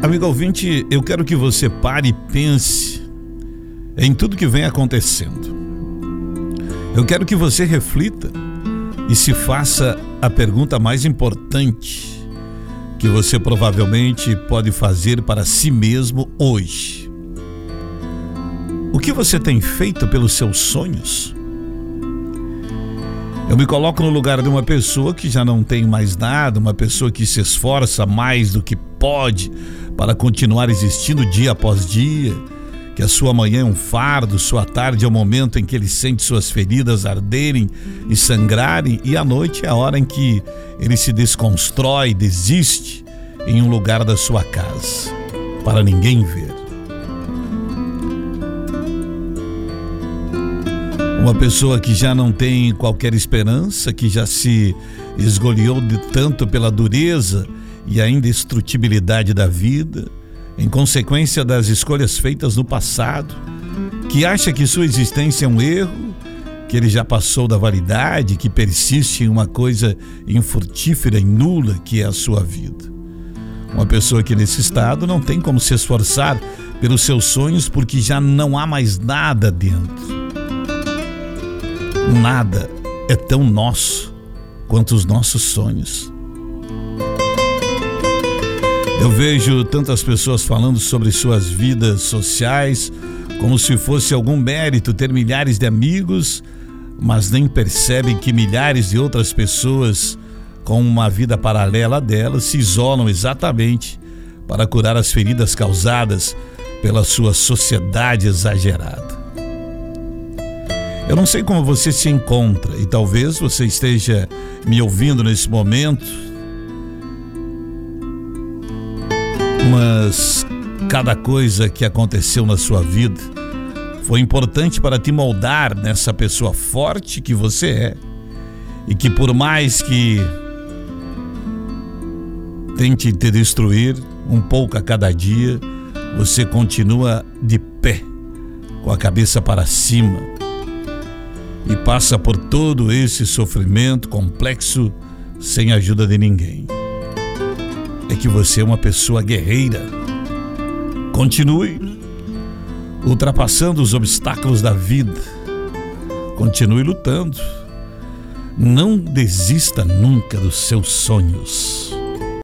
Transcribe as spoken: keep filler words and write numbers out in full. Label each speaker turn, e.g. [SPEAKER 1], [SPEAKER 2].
[SPEAKER 1] Amigo ouvinte, eu quero que você pare e pense em tudo que vem acontecendo. Eu quero que você reflita e se faça a pergunta mais importante que você provavelmente pode fazer para si mesmo hoje. O que você tem feito pelos seus sonhos? Eu me coloco no lugar de uma pessoa que já não tem mais nada, uma pessoa que se esforça mais do que pode para continuar existindo dia após dia, que a sua manhã é um fardo, sua tarde é o momento em que ele sente suas feridas arderem e sangrarem, e a noite é a hora em que ele se desconstrói, desiste em um lugar da sua casa, para ninguém ver. Uma pessoa que já não tem qualquer esperança, que já se esgoliou de tanto pela dureza e a indestrutibilidade da vida, em consequência das escolhas feitas no passado, que acha que sua existência é um erro, que ele já passou da validade, que persiste em uma coisa infrutífera e nula que é a sua vida. Uma pessoa que nesse estado não tem como se esforçar pelos seus sonhos porque já não há mais nada dentro. Nada é tão nosso quanto os nossos sonhos. Eu vejo tantas pessoas falando sobre suas vidas sociais como se fosse algum mérito ter milhares de amigos, mas nem percebem que milhares de outras pessoas com uma vida paralela delas se isolam exatamente para curar as feridas causadas pela sua sociedade exagerada. Eu não sei como você se encontra e talvez você esteja me ouvindo nesse momento, mas cada coisa que aconteceu na sua vida foi importante para te moldar nessa pessoa forte que você é e que, por mais que tente te destruir um pouco a cada dia, você continua de pé, com a cabeça para cima, e passa por todo esse sofrimento complexo sem a ajuda de ninguém. É que você é uma pessoa guerreira. Continue ultrapassando os obstáculos da vida. Continue lutando. Não desista nunca dos seus sonhos.